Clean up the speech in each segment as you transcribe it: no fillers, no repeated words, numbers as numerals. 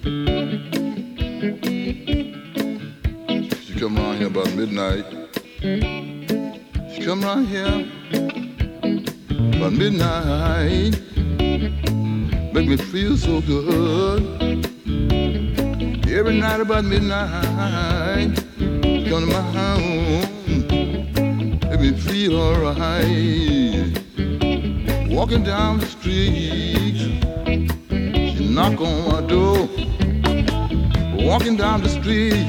She come around here about midnight. She come around here about midnight. Make me feel so good. Every night about midnight, come to my home, make me feel alright. Walking down the street, she knock on my door. Walking down the street,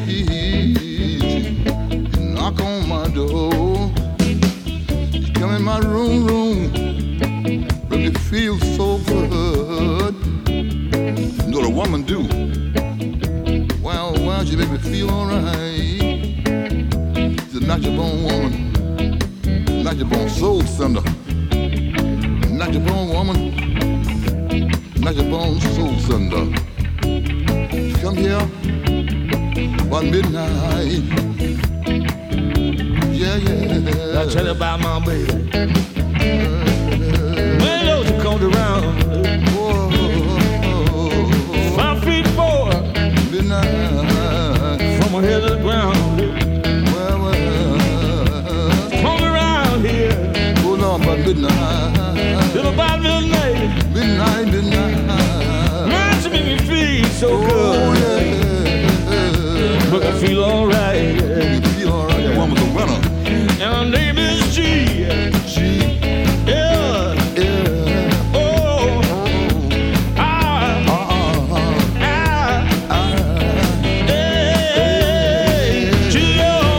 she knock on my door. She come in my room, make me feel so good. You know what a woman do? Well, she make me feel alright. She's a natural born woman, natural born soul sender. Natural born woman, natural born soul sender. She come here about midnight. Yeah, yeah. I'll tell you about my baby. When those who come around, 5 feet 4, midnight, from my head to the ground. Come around here, hold on about midnight. till about midnight. Midnight, midnight. Man, she make me feel so Oh, good. yeah. Make me feel alright. Make me feel alright. The woman's a winner. And her name is G. She, Yeah. yeah. Oh. Ah. Hey. G.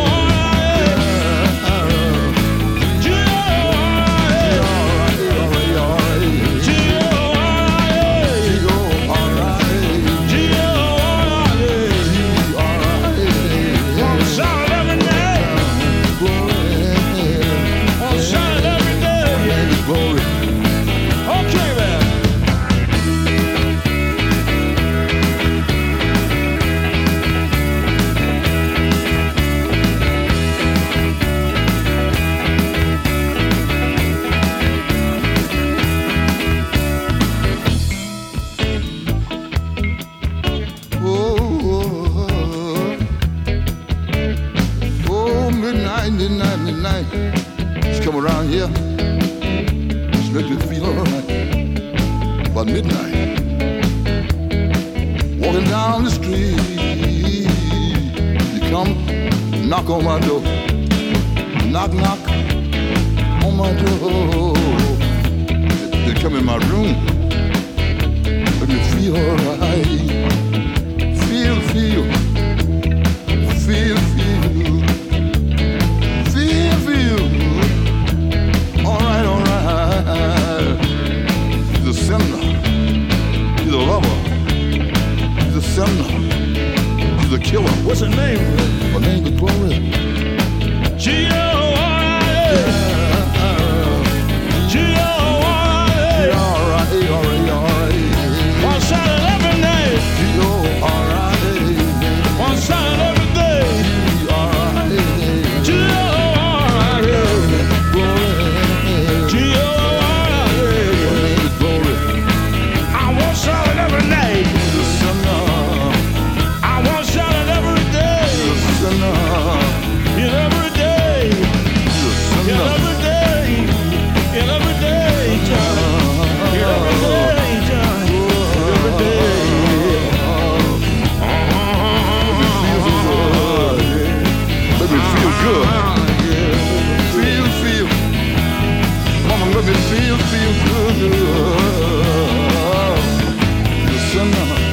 Midnight. She come around here. She make me feel alright. About midnight. Walking down the street. She come knock on my door. Knock, knock on my door. They come in my room. Make me feel alright. Feel, feel. Feel, feel. He's a sinner. He's a lover. He's a sinner. He's a killer. What's her name? Her name is Gloria. G-O-R-I-A. G-O-R-I-A. G-R-I-A. One shot at every night. G-O-R-I-A. One shot at every day. G-R-I-A. G-O-R-I-A. G-O-R-I-A. Her name is Gloria. I want shot at every night. He's a sinner. I want shot at every day. He's a sinner. In every day. He's a In sinner. every day. In every day, John. In every day, John. Every day. Let me feel good. Feel, feel. Mama, let me feel good. You're a sinner.